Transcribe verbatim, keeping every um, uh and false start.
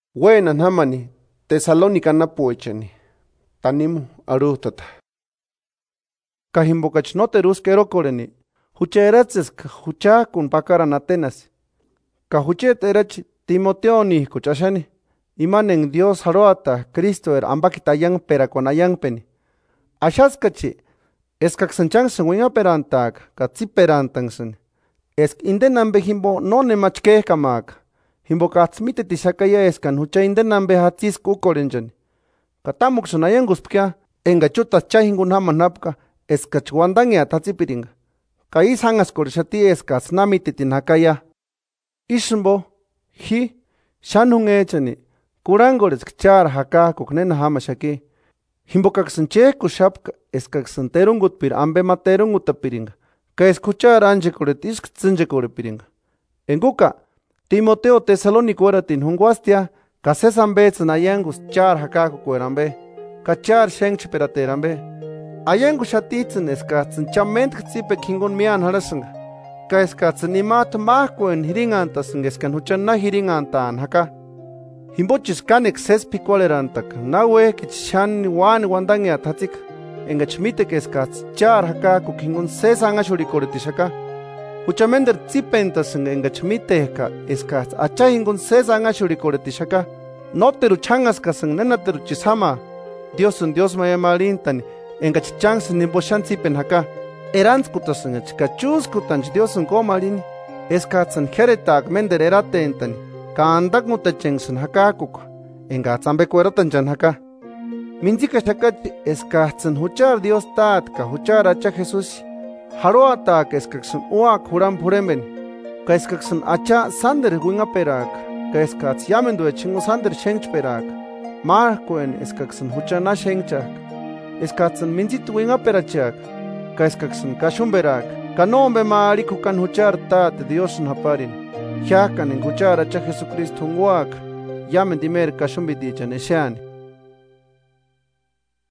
Buenas namani, Tesalónica napuechani, tanimu arutata. Kahimbokach no terus kerokoreni, hucheratses hucha kun pakaran Atenas. Kahuchet erach Timoteo ni kuchashani, imanen Dios haroata Cristo er ambakitayang pera con ayangpeni. Ashaskachi, eskaksanchansen wingaperantag, katsiperantangsen. Esk indenan behimbo no nemachke kamak. Himbokatmite tisakaya eskan hucha indenan behatis kukorenjan. Katamuk sunayanguspkia, engachutas chahingun hamanapka, eskachwandangia tatsipiringa. Kais hangas korishati eskas namititin hakaya. Ishmbo, hi, shanung echani, kurangores kchar haka kuknena hamashaki. Himbokaksanche kushapka eskaksanterungut pir ambe materungutapiringa. Ka escuchar anje koretisk tsinje korepiringa. Enguka, Timoteo Tesalónico eratin hunguastia, ka sesambets nayangus char hakaku kuerambe, ka char shengch peraterambe. Ayangu shatitzen eskatsen chament ksipe kingun mian harasanga. Ka eskatsen imat mahkuen hiringantasang eskan huchanna hiringantaan haka. Himbochis kanek ses pikualerantak, nawe kichan wan wandangia tatsik. Engachmite que eskats char hakaku kingun ses angashuri koretishaka. Huchamender tsipentas engachmite ka eskats achahingun ses angashuri koretishaka. Noteru changaskasang nenateru chisama. Diosun Dios mayamalintani engachchans nimboshan tsipen haka. Eranskutasang chikachuskutanch Diosun komalini. Eskatsan heretag mender eratentani. Ka andak mutachengsun hakakuk. Engatsambe kueratanchan haka. Minzika shakati eskatsan huchar Dios tat ka huchar acha Jesus haroata ka eskaksan uak huram puremben ka eskaksan acha sander wingaperak ka eskats yamendu echingu sander shengchperak markuen eskaksan huchana shengchak eskatsan minzit wingaperachak ka eskaksan kashumberak ka nombe maariku kan huchar tat Dios haparin yakan en huchar acha Jesucristo uak yamendimer kashumbidichan eshan